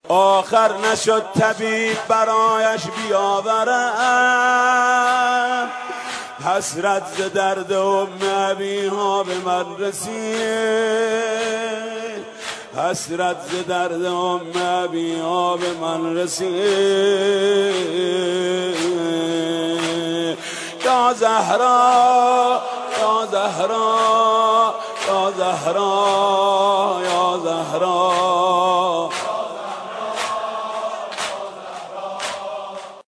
آخر نشد طبیب برایش بیاورد، حسرت ز درد ام ابیها به من رسید، حسرت ز درد ام ابیها به من رسید. یا زهرا یا زهرا یا زهرا